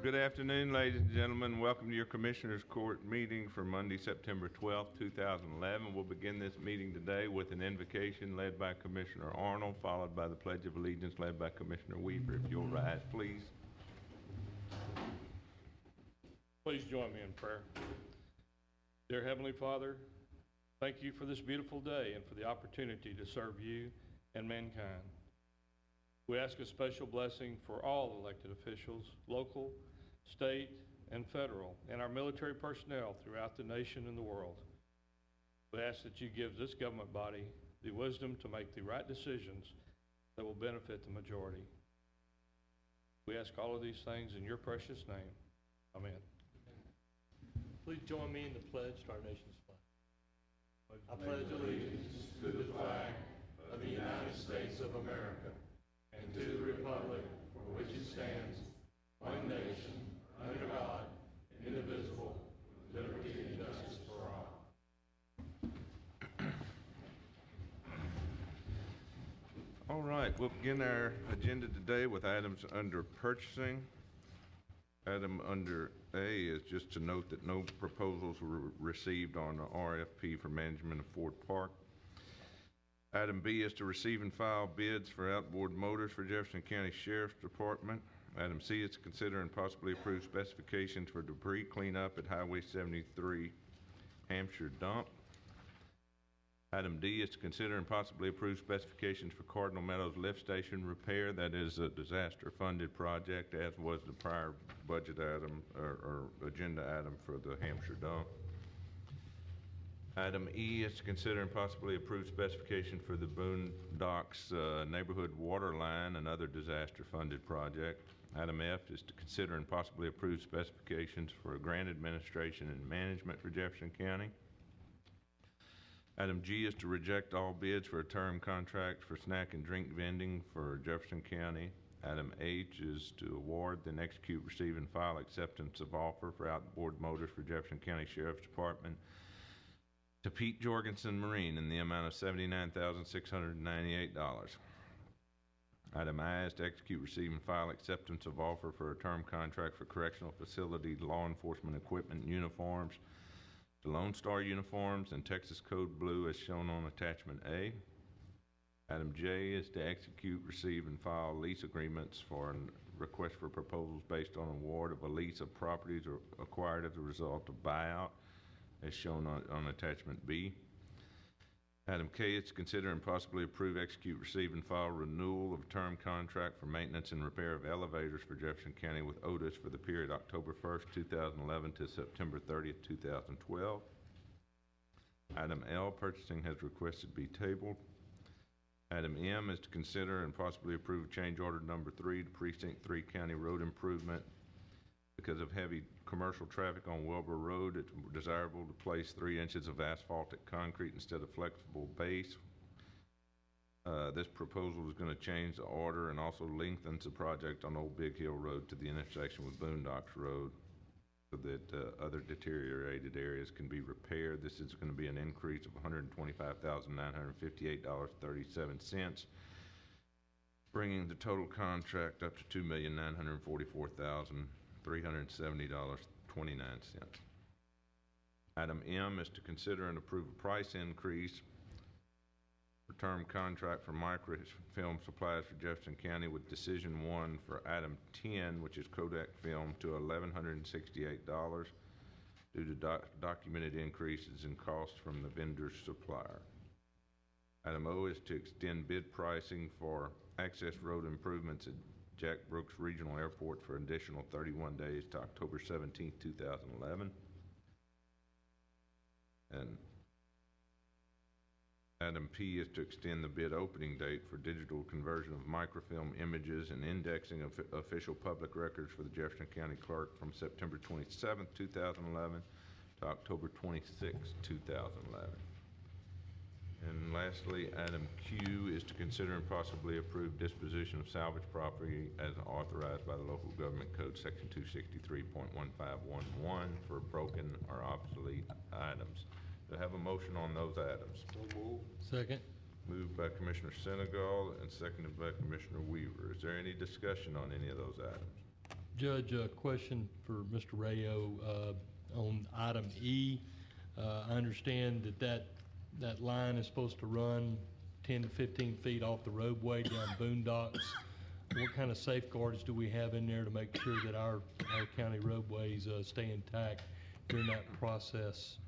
Good afternoon, ladies and gentlemen. Welcome to your Commissioners Court meeting for Monday, September 12th, 2011. We'll begin this meeting today with an invocation led by Commissioner Arnold, followed by the Pledge of Allegiance led by Commissioner Weaver. If you'll rise, please. Please join me in prayer. Dear Heavenly Father, thank you for this beautiful day and for the opportunity to serve you and mankind. We ask a special blessing for all elected officials, local, state, and federal, and our military personnel throughout the nation and the world. We ask that you give this government body the wisdom to make the right decisions that will benefit the majority. We ask all of these things in your precious name. Amen. Please join me in the pledge to our nation's flag. I pledge allegiance to the flag of the United States of America and to the republic for which it stands, one nation, under God, indivisible, with liberty and justice for all. All right, we'll begin our agenda today with items under purchasing. Item under A is just to note that no proposals were received on the RFP for management of Ford Park. Item B is to receive and file bids for outboard motors for Jefferson County Sheriff's Department. Item C is to consider and possibly approve specifications for debris cleanup at Highway 73 Hampshire Dump. Item D is to consider and possibly approve specifications for Cardinal Meadows Lift Station repair. That is a disaster-funded project, as was the prior budget item or agenda item for the Hampshire Dump. Item E is to consider and possibly approve specification for the Boondocks neighborhood water line, another disaster-funded project. Item F is to consider and possibly approve specifications for a grant administration and management for Jefferson County. Item G is to reject all bids for a term contract for snack and drink vending for Jefferson County. Item H is to award then execute, receive, and file acceptance of offer for outboard motors for Jefferson County Sheriff's Department to Pete Jorgensen Marine in the amount of $79,698. Item I is to execute, receive, and file acceptance of offer for a term contract for correctional facility law enforcement equipment and uniforms, the Lone Star uniforms and Texas Code Blue as shown on attachment A. Item J is to execute, receive, and file lease agreements for a request for proposals based on award of a lease of properties acquired as a result of buyout as shown on attachment B. Item K is to consider and possibly approve, execute, receive, and file renewal of term contract for maintenance and repair of elevators for Jefferson County with Otis for the period October 1st, 2011 to September 30th, 2012. Item L, purchasing has requested be tabled. Item M is to consider and possibly approve change order number 3 to Precinct 3 County Road Improvement. Because of heavy commercial traffic on Wilbur Road, it's desirable to place 3 inches of asphaltic concrete instead of flexible base. This proposal is going to change the order and also lengthens the project on Old Big Hill Road to the intersection with Boondocks Road so that other deteriorated areas can be repaired. This is going to be an increase of $125,958.37, bringing the total contract up to $2,944,370.29. Item M is to consider and approve a price increase for term contract for microfilm supplies for Jefferson County with decision 1 for item 10, which is Kodak film, to $1,168 due to documented increases in cost from the vendor's supplier. Item O is to extend bid pricing for access road improvements at Jack Brooks Regional Airport for an additional 31 days to October 17, 2011. And item P is to extend the bid opening date for digital conversion of microfilm images and indexing of official public records for the Jefferson County Clerk from September 27, 2011 to October 26, 2011. And lastly, item Q is to consider and possibly approve disposition of salvage property as authorized by the Local Government Code Section 263.1511 for broken or obsolete items. Do I have a motion on those items? So moved. Second. Moved by Commissioner Senegal and seconded by Commissioner Weaver. Is there any discussion on any of those items? Judge, a question for Mr. Rayo on item E. I understand that line is supposed to run 10 to 15 feet off the roadway down boondocks. What kind of safeguards do we have in there to make sure that our county roadways stay intact during that process?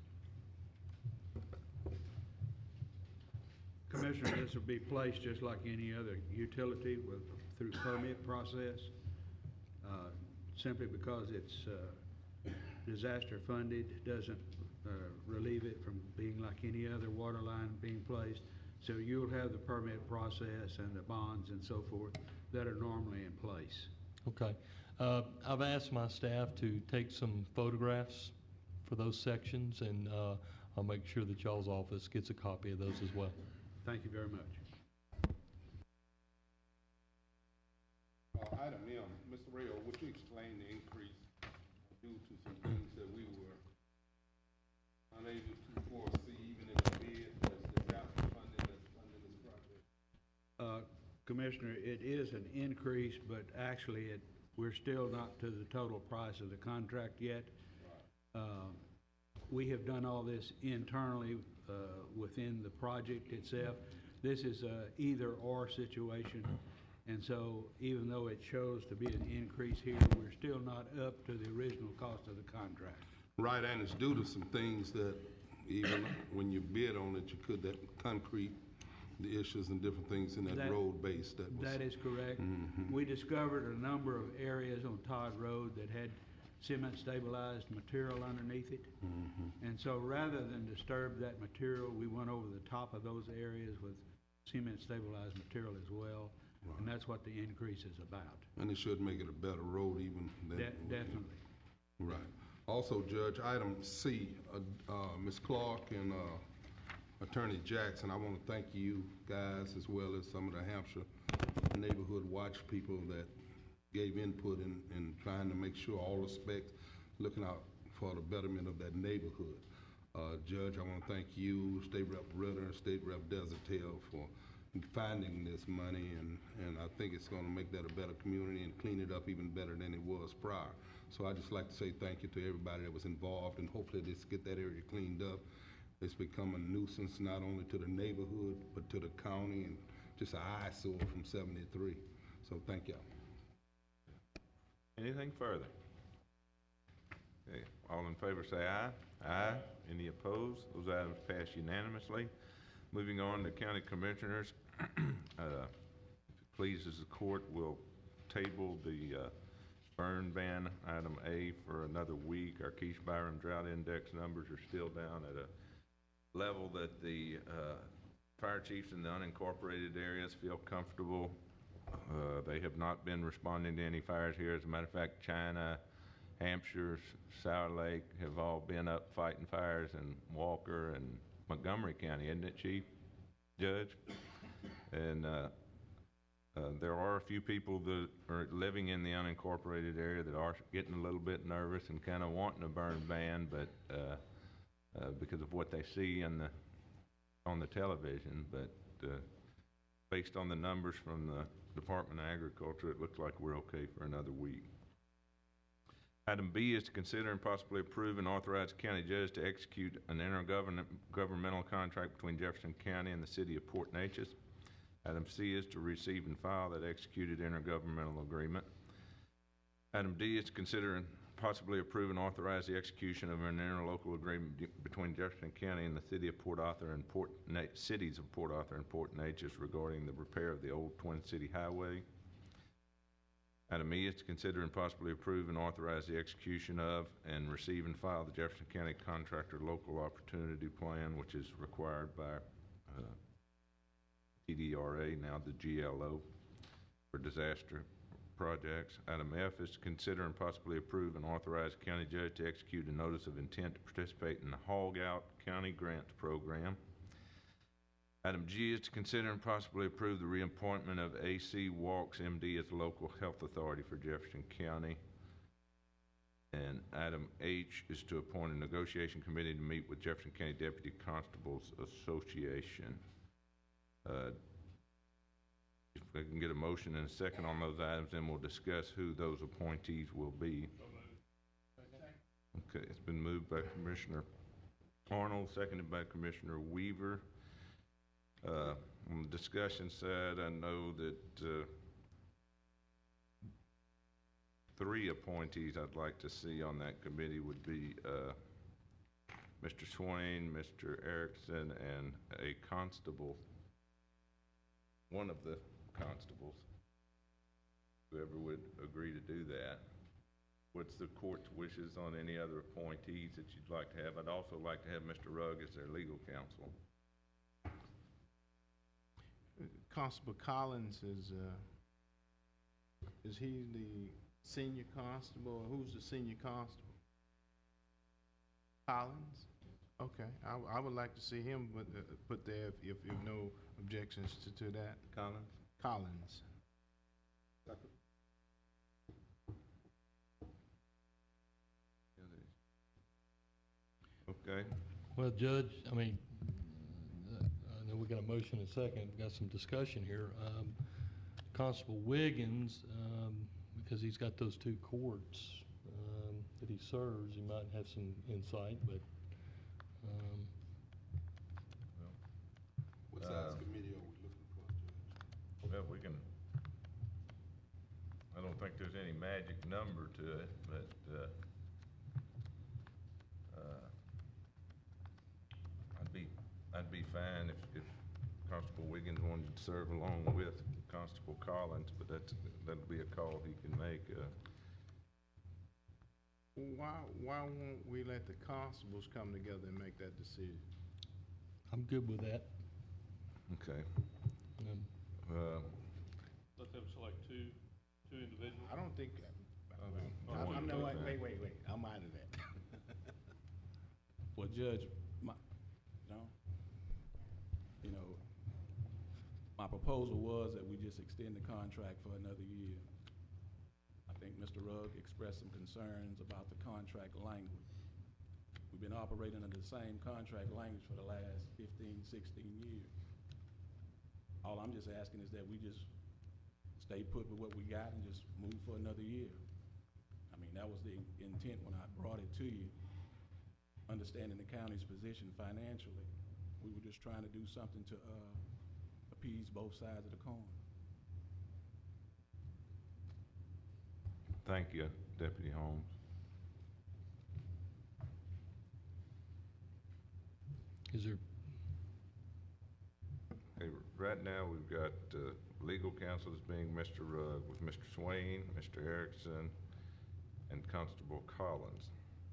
Commissioner, this will be placed just like any other utility through permit process. Simply because it's disaster funded doesn't relieve it from being like any other water line being placed. So you'll have the permit process and the bonds and so forth that are normally in place. Okay. I've asked my staff to take some photographs for those sections, and I'll make sure that y'all's office gets a copy of those as well. Thank you very much. Item M, Mr. Rayo, would you explain the increase due to some things that we were unable to foresee even in the bid as disaster funding that's funding this project? Commissioner, it is an increase, but actually we're still not to the total price of the contract yet. We have done all this internally within the project itself. This is a either-or situation, and so even though it shows to be an increase here, we're still not up to the original cost of the contract. Right, and it's due to some things that even when you bid on it, that concrete, the issues and different things in that road base that was. That is correct. We discovered a number of areas on Todd Road that had cement stabilized material underneath it. And so rather than disturb that material, we went over the top of those areas with cement stabilized material as well. Right. And that's what the increase is about. And it should make it a better road even than. Definitely. Right. Also, Judge, item C, Ms. Clark and Attorney Jackson, I want to thank you guys as well as some of the Hampshire neighborhood watch people that gave input in trying to make sure all respects, looking out for the betterment of that neighborhood. Judge, I want to thank you, State Rep. Ritter, and State Rep. Desautel for finding this money, and I think it's going to make that a better community and clean it up even better than it was prior. So I just like to say thank you to everybody that was involved, and hopefully this get that area cleaned up. It's become a nuisance not only to the neighborhood, but to the county, and just an eyesore from 73. So thank y'all. Anything further? Okay. All in favor say aye. Aye. Any opposed? Those items pass unanimously. Moving on to County Commissioners. If it pleases the court, we'll table the burn ban, item A, for another week. Our Keith Byram drought index numbers are still down at a level that the fire chiefs in the unincorporated areas feel comfortable. They have not been responding to any fires here. As a matter of fact, China, Hampshire, Sour Lake have all been up fighting fires in Walker and Montgomery County, isn't it, Chief, Judge? And there are a few people that are living in the unincorporated area that are getting a little bit nervous and kind of wanting a burn ban, but because of what they see on the television. But based on the numbers from the Department of Agriculture, it looks like we're okay for another week. Item B is to consider and possibly approve and authorize the county judge to execute an intergovernmental contract between Jefferson County and the city of Port Neches. Item C is to receive and file that executed intergovernmental agreement. Item D is to consider and possibly approve and authorize the execution of an interlocal agreement between Jefferson County and the city of Port Arthur and cities of Port Arthur and Port Neches regarding the repair of the old Twin City Highway. Item E is to consider and possibly approve and authorize the execution of and receive and file the Jefferson County Contractor Local Opportunity Plan, which is required by TDRA, now the GLO, for disaster projects. Item F is to consider and possibly approve and authorize the county judge to execute a notice of intent to participate in the Hog Out County Grant Program. Item G is to consider and possibly approve the reappointment of A.C. Walks, MD, as the local health authority for Jefferson County. And item H is to appoint a negotiation committee to meet with Jefferson County Deputy Constables Association. If I can get a motion and a second on those items, then we'll discuss who those appointees will be. Okay, it's been moved by Commissioner Arnold, seconded by Commissioner Weaver. On the discussion side, I know that 3 appointees I'd like to see on that committee would be Mr. Swain, Mr. Erickson, and a constable, one of the constables, whoever would agree to do that. What's the court's wishes on any other appointees that you'd like to have? I'd also like to have Mr. Rugg as their legal counsel. Constable Collins is he the senior constable? Who's the senior constable? Collins? Okay, I would like to see him put there if no objections to that. Collins? Collins. Okay. Well, Judge, I mean, I know we got a motion and a second, we got some discussion here. Constable Wiggins, because he's got those 2 courts that he serves, he might have some insight, but What size committee are we looking for, Judge? Well, we can, I don't think there's any magic number to it, but I'd be fine if Constable Wiggins wanted to serve along with Constable Collins, but that'll be a call he can make. Why won't we let the constables come together and make that decision? I'm good with that. Okay. Let them select two individuals. I don't think. one. I'm no, wait. I'm out of that. Well, Judge, my proposal was that we just extend the contract for another year. I think Mr. Rugg expressed some concerns about the contract language. We've been operating under the same contract language for the last 15, 16 years. All I'm just asking is that we just stay put with what we got and just move for another year. I mean, that was the intent when I brought it to you. Understanding the county's position financially, we were just trying to do something to appease both sides of the coin. Thank you, Deputy Holmes. Is there, Hey, right now, we've got legal counsel as being Mr. Rugg with Mr. Swain, Mr. Erickson, and Constable Collins.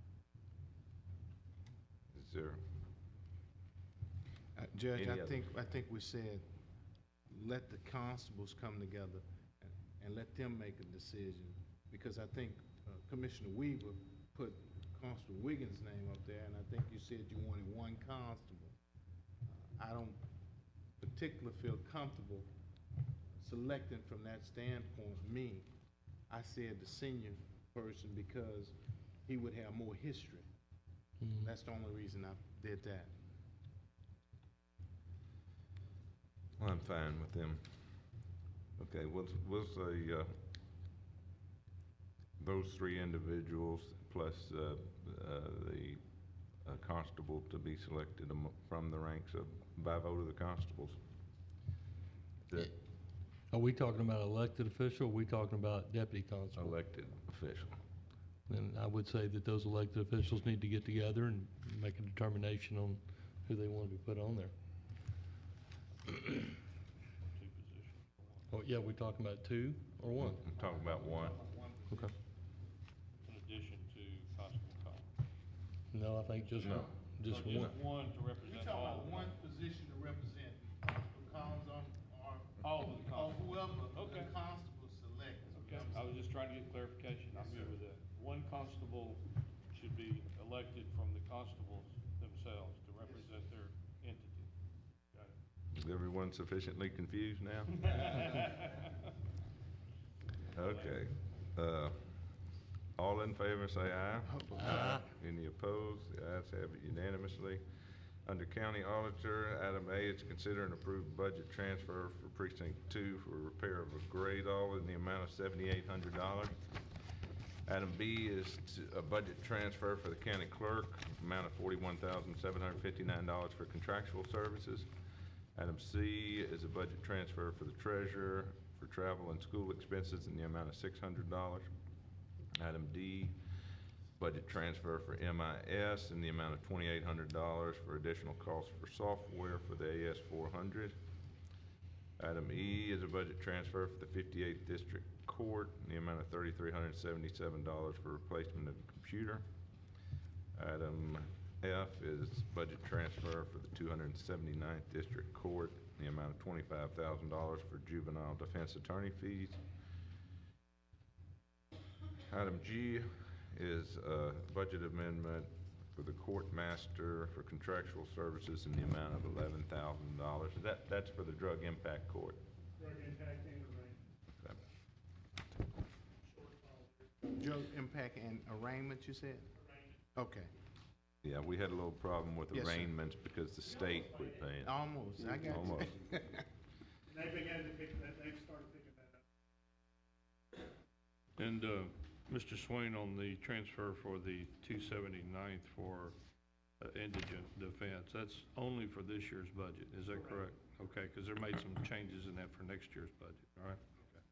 Is there Judge, Any I others? think we said, let the constables come together and let them make a decision, because I think Commissioner Weaver put Constable Wiggins' name up there, and I think you said you wanted 1 constable. I don't particularly feel comfortable selecting from that standpoint me. I said the senior person because he would have more history. That's the only reason I did that. Well, I'm fine with them. Okay, we'll say those 3 individuals plus the constable to be selected from the ranks of by vote of the constables. Is are we talking about elected official, or are we talking about deputy that constable? elected official? Then I would say that those elected officials need to get together and make a determination on who they want to be put on there. Oh, yeah, we're talking about 2 or 1? I'm talking about 1. Okay. In addition to Constable Collins? No, I think just No. just one. One to represent all. one position to represent Constable Collins or All of the constables. whoever Okay. the constable selects. Okay, I was just trying to get clarification. I'm good with that. 1 constable should be elected from the constables themselves to represent their entity. Got it. Is everyone sufficiently confused now? Okay. All in favor, say aye. Aye. Any opposed? The ayes have it unanimously. Under County Auditor, item A is to consider and approve budget transfer for Precinct 2 for repair of a grade all in the amount of $7,800. Item B is a budget transfer for the county clerk, amount of $41,759 for contractual services. Item C is a budget transfer for the treasurer for travel and school expenses in the amount of $600. Item D, budget transfer for MIS in the amount of $2,800 for additional costs for software for the AS400. Item E is a budget transfer for the 58th District Court in the amount of $3,377 for replacement of the computer. Item F is budget transfer for the 279th District Court in the amount of $25,000 for juvenile defense attorney fees. Item G is a budget amendment for the court master for contractual services in the amount of $11,000. That's for the drug impact court. Drug impact and arraignment. Drug impact and arraignment, you said? Okay, Yeah, we had a little problem with Yes, sir. arraignments because the state quit paying. almost, I got you. Almost. And they began to pick that, they've started picking that up. And, Mr. Swain, on the transfer for the 279th for indigent defense, that's only for this year's budget, is that correct? Okay, because they made some changes in that for next year's budget, all right?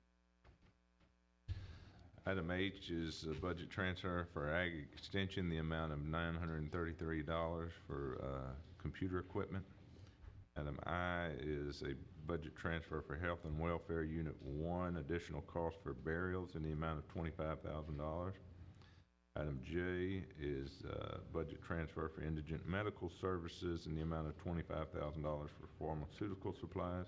Item H is a budget transfer for ag extension, the amount of $933 for computer equipment. Item I is a budget transfer for Health and Welfare Unit 1, additional cost for burials in the amount of $25,000. Item J is budget transfer for indigent medical services in the amount of $25,000 for pharmaceutical supplies.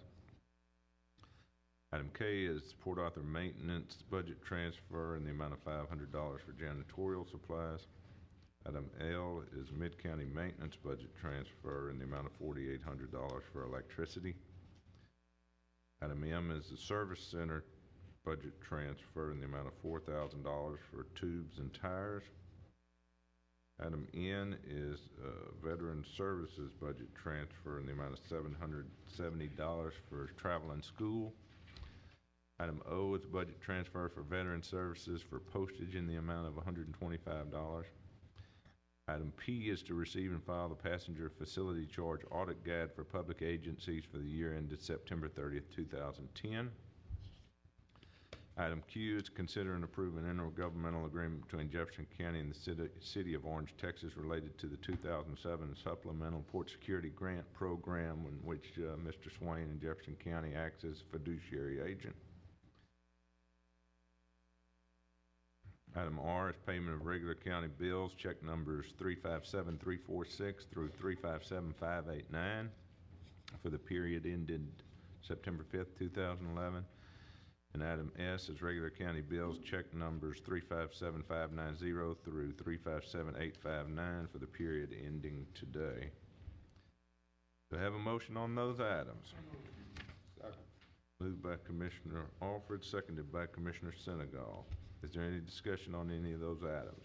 Item K is Port Arthur maintenance budget transfer in the amount of $500 for janitorial supplies. Item L is Mid-County maintenance budget transfer in the amount of $4,800 for electricity. Item M is the service center budget transfer in the amount of $4,000 for tubes and tires. Item N is veteran services budget transfer in the amount of $770 for travel and school. Item O is budget transfer for veteran services for postage in the amount of $125. Item P is to receive and file the passenger facility charge audit guide for public agencies for the year ended September 30th, 2010. Item Q is to consider and approve an intergovernmental agreement between Jefferson County and the City of Orange, Texas related to the 2007 Supplemental Port Security Grant Program in which Mr. Swain and Jefferson County acts as fiduciary agent. Item R is payment of regular county bills, check numbers 357346 through 357589 for the period ended September 5th, 2011. And item S is regular county bills, check numbers 357590 through 357859 for the period ending today. Do I have a motion on those items? Moved by Commissioner Alford, seconded by Commissioner Senegal. Is there any discussion on any of those items?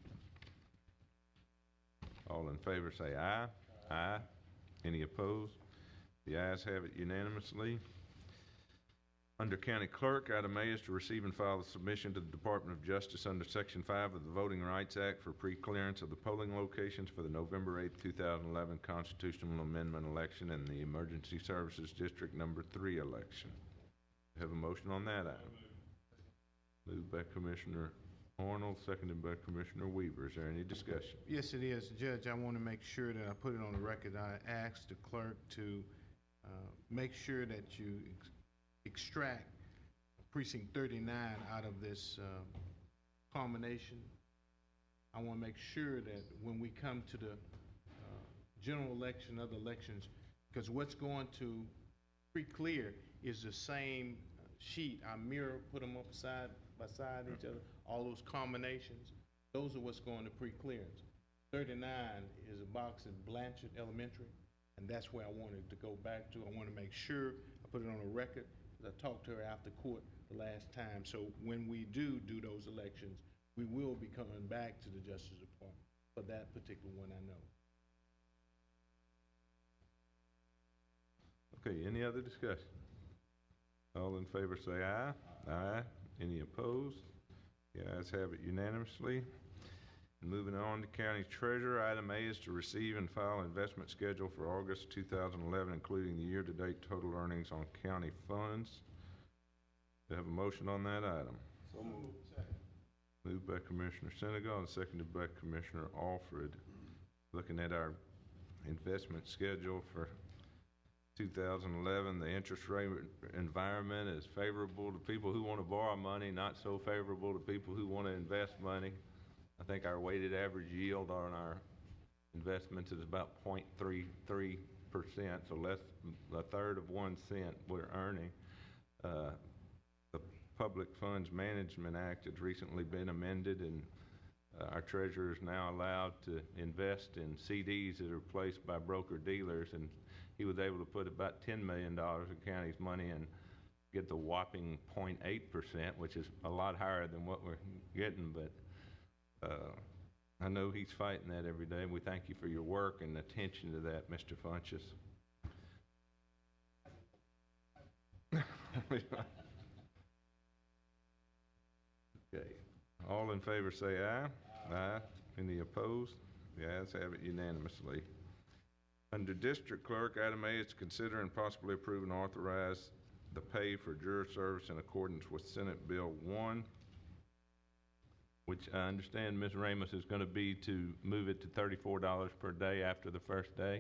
All in favor say aye. Aye. Any opposed? The ayes have it unanimously. Under County Clerk, item A is to receive and file the submission to the Department of Justice under Section 5 of the Voting Rights Act for pre-clearance of the polling locations for the November 8, 2011 constitutional amendment election and the Emergency Services District Number 3 election. Have a motion on that item. Moved by Commissioner Arnold, seconded by Commissioner Weaver. Is there any discussion? Yes, it is. Judge, I want to make sure that I put it on the record. I asked the clerk to make sure that you extract precinct 39 out of this combination. I want to make sure that when we come to the general election, other elections, because what's going to pre-clear is the same sheet. I put them up side by side each other, all those combinations. Those are what's going to pre-clearance. 39 is a box at Blanchard Elementary, and that's where I wanted to go back to. I want to make sure I put it on a record. I talked to her after court the last time. So when we do those elections, we will be coming back to the Justice Department for that particular one, I know. Okay, any other discussion? All in favor say aye. Aye. Any opposed? The ayes have it unanimously. And moving on to County Treasurer, item A is to receive and file investment schedule for August 2011, including the year-to-date total earnings on county funds. Do I have a motion on that item? So moved. Second. Moved by Commissioner Senegal and seconded by Commissioner Alfred. Looking at our investment schedule for 2011, the interest rate environment is favorable to people who want to borrow money, not so favorable to people who want to invest money. I think our weighted average yield on our investments is about 0.33%, so less a third of 1 cent we're earning. The Public Funds Management Act has recently been amended, and our treasurer is now allowed to invest in CDs that are placed by broker-dealers, and he was able to put about $10 million of county's money and get the whopping 0.8%, which is a lot higher than what we're getting, but I know he's fighting that every day, and we thank you for your work and attention to that, Mr. Funches. Okay. All in favor say aye. Aye. Any opposed? The ayes have it unanimously. Under District Clerk, item A is to consider and possibly approve and authorize the pay for juror service in accordance with Senate Bill 1, which I understand Ms. Ramos is going to be to move it to $34 per day after the first day.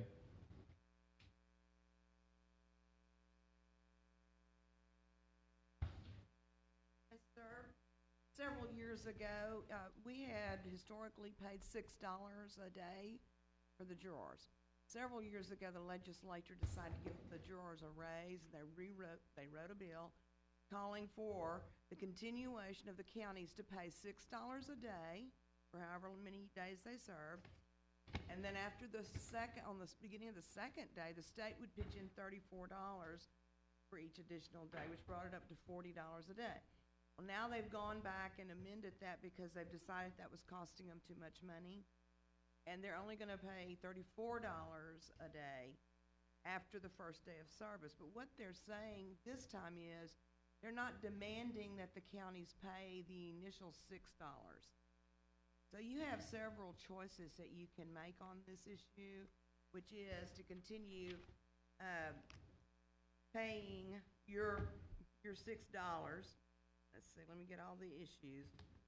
Yes, sir. Several years ago, we had historically paid $6 a day for the jurors. Several years ago, the legislature decided to give the jurors a raise, and they wrote a bill calling for the continuation of the counties to pay $6 a day for however many days they served. And then after the on the beginning of the second day, the state would pitch in $34 for each additional day, which brought it up to $40 a day. Well, now they've gone back and amended that because they've decided that was costing them too much money. And they're only going to pay $34 a day after the first day of service. But what they're saying this time is they're not demanding that the counties pay the initial $6. So you have several choices that you can make on this issue, which is to continue paying your $6. Let's see, let me get all the issues.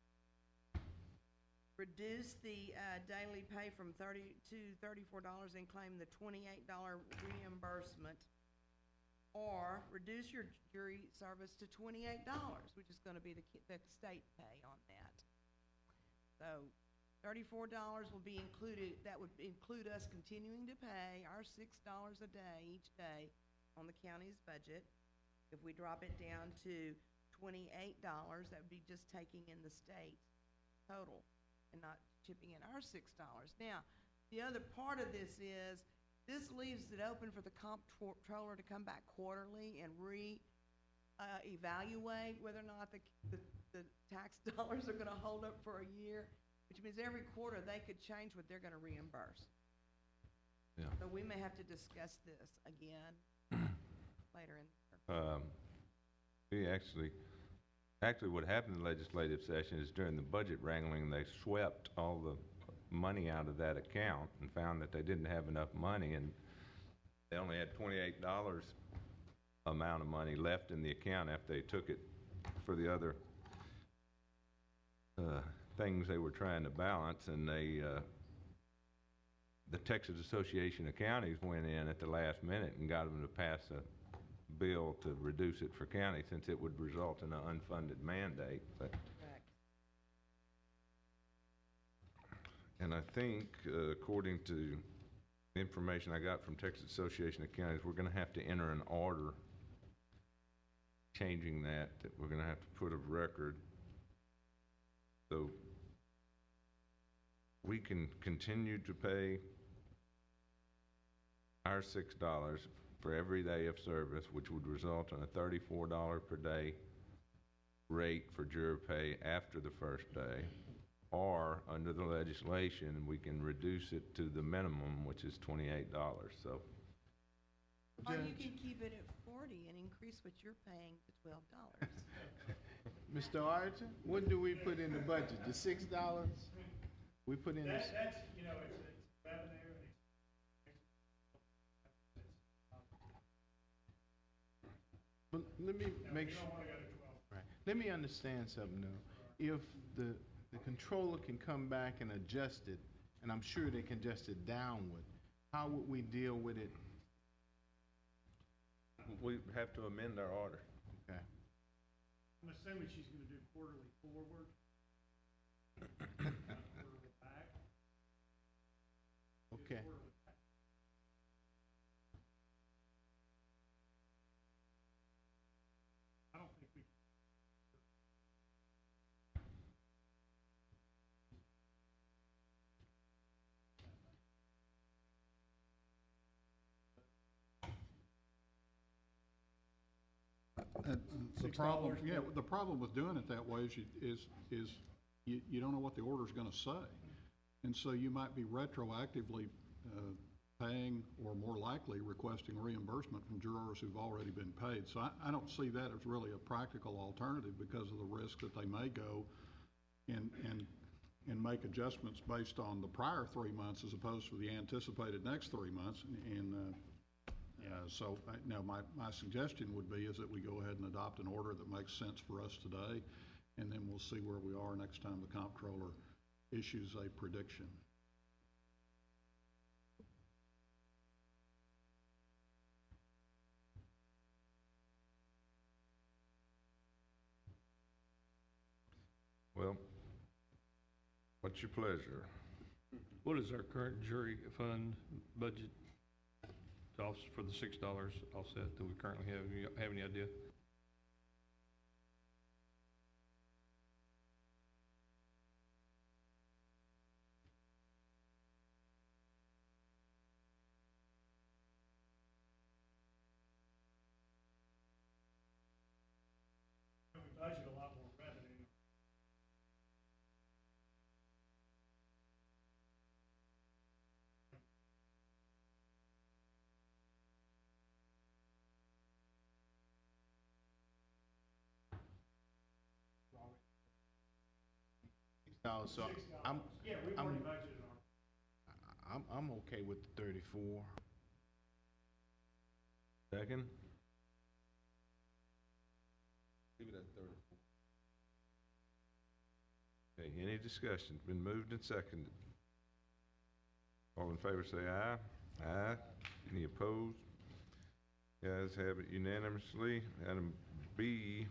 Reduce the daily pay from $30 to $34 and claim the $28 reimbursement, or reduce your jury service to $28, which is going to be the state pay on that. So $34 will be included. That would include us continuing to pay our $6 a day each day on the county's budget. If we drop it down to $28, that would be just taking in the state total and not chipping in our $6. Now, the other part of this is, this leaves it open for the comptroller to come back quarterly and evaluate whether or not the tax dollars are going to hold up for a year, which means every quarter they could change what they're going to reimburse. Yeah. So we may have to discuss this again later in the year. We actually what happened in the legislative session is during the budget wrangling, they swept all the money out of that account and found that they didn't have enough money, and they only had $28 amount of money left in the account after they took it for the other things they were trying to balance, and the Texas Association of Counties went in at the last minute and got them to pass a bill to reduce it for county, since it would result in an unfunded mandate. But Correct. and I think, according to information I got from Texas Association of Counties, we're going to have to enter an order changing that we're going to have to put of record. So we can continue to pay our $6 for every day of service, which would result in a $34 per day rate for juror pay after the first day, or under the legislation, we can reduce it to the minimum, which is $28. So Or you Judge, can keep it at 40 and increase what you're paying to $12. Mr. Archer, what do we put in the budget? The $6? We put in this, That's, you know, it's revenue and but let me make you sure. don't wanna go to 12. Right. Let me understand something though. If the controller can come back and adjust it, and I'm sure they can adjust it downward, how would we deal with it? We have to amend our order. Okay. I'm assuming she's gonna do quarterly forward. Not quarterly back. Do Okay. quarterly back. I don't think we. The problem, yeah, the problem with doing it that way is you don't know what the order's gonna say. And so you might be retroactively, paying or more likely requesting reimbursement from jurors who've already been paid. So I don't see that as really a practical alternative because of the risk that they may go and make adjustments based on the prior 3 months as opposed to the anticipated next 3 months. So, no, my suggestion would be is that we go ahead and adopt an order that makes sense for us today, and then we'll see where we are next time the comptroller issues a prediction. Well, what's your pleasure? What is our current jury fund budget for the $6 offset that we currently have? You have any idea? We budget a lot more revenue. $6, so I'm, Yeah, we've I'm- already budgeted our. I'm okay with the 34. Second? Leave it at 34. Okay, any discussion? Been moved and seconded. All in favor say aye. Aye. Any opposed? Guys have it unanimously. Item B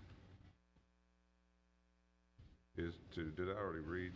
is to, did I already read?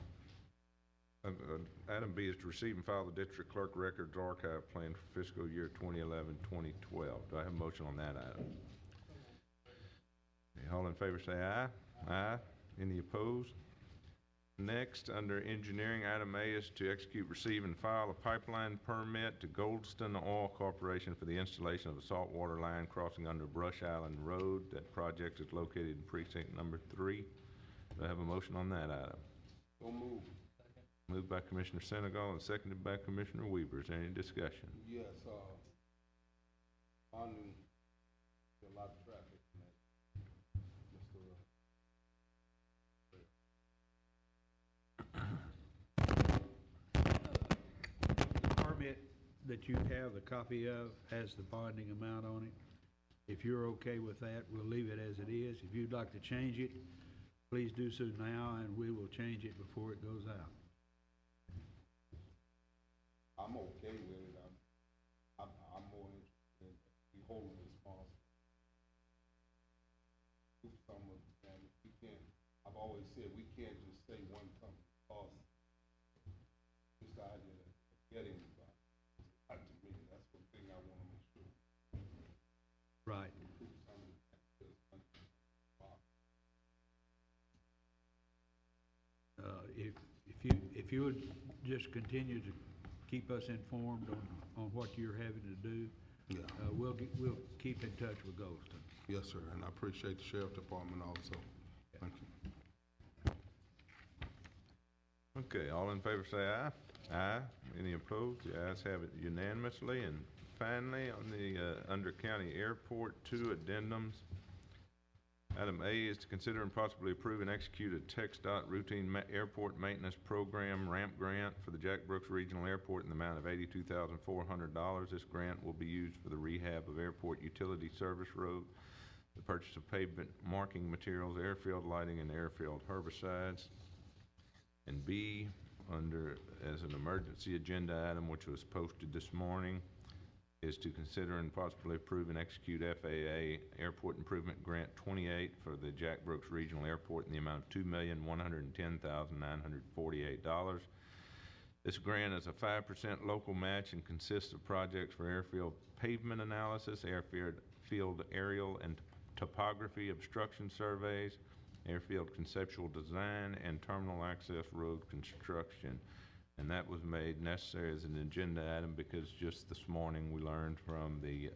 Item B is to receive and file the district clerk records archive plan for fiscal year 2011-2012. Do I have a motion on that item? Okay, all in favor say aye. Aye. Any opposed? Next, under engineering, item A is to execute, receive, and file a pipeline permit to Goldston Oil Corporation for the installation of a saltwater line crossing under Brush Island Road. That project is located in precinct number 3. Do I have a motion on that item? So move. Moved by Commissioner Senegal and seconded by Commissioner Weaver. Is there any discussion? Yes, on a lot of traffic in that, Mr. The permit that you have a copy of has the bonding amount on it. If you're okay with that, we'll leave it as it is. If you'd like to change it, please do so now, and we will change it before it goes out. I'm okay with it. I'm more interested in be holding responsible. Do some of, and we can't, I've always said, we can't just say one company cost. Just the idea of getting the to me, that's one thing I want to make sure. Right. Do some of If you would just continue to keep us informed on what you're having to do, Yeah. we'll keep in touch with Goldston. Yes, sir, and I appreciate the sheriff department also. Thank you. Okay, all in favor say aye. Aye. Any opposed? The ayes have it unanimously, and Finally, on the under county airport, 2 addendums. Item A is to consider and possibly approve and execute a TxDOT routine airport maintenance program ramp grant for the Jack Brooks Regional Airport in the amount of $82,400. This grant will be used for the rehab of airport utility service road, the purchase of pavement marking materials, airfield lighting, and airfield herbicides. And B, under as an emergency agenda item, which was posted this morning, is to consider and possibly approve and execute FAA Airport Improvement Grant 28 for the Jack Brooks Regional Airport in the amount of $2,110,948. This grant is a 5% local match and consists of projects for airfield pavement analysis, airfield aerial and topography obstruction surveys, airfield conceptual design, and terminal access road construction. And that was made necessary as an agenda item because just this morning we learned from the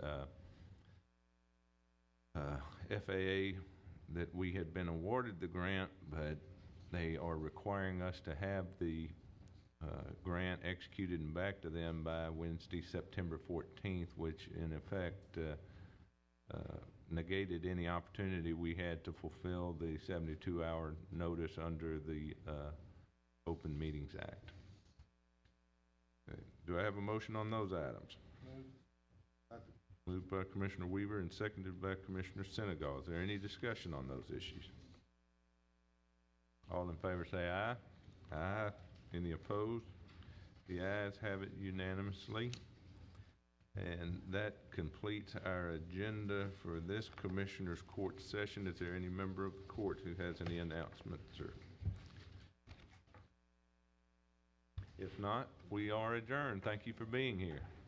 FAA that we had been awarded the grant, but they are requiring us to have the grant executed and back to them by Wednesday, September 14th, which in effect negated any opportunity we had to fulfill the 72-hour notice under the Open Meetings Act. Okay. Do I have a motion on those items? Moved by Commissioner Weaver and seconded by Commissioner Senegal. Is there any discussion on those issues? All in favor say aye. Aye. Any opposed? The ayes have it unanimously. And that completes our agenda for this Commissioners Court session. Is there any member of the court who has any announcements? If not, we are adjourned. Thank you for being here.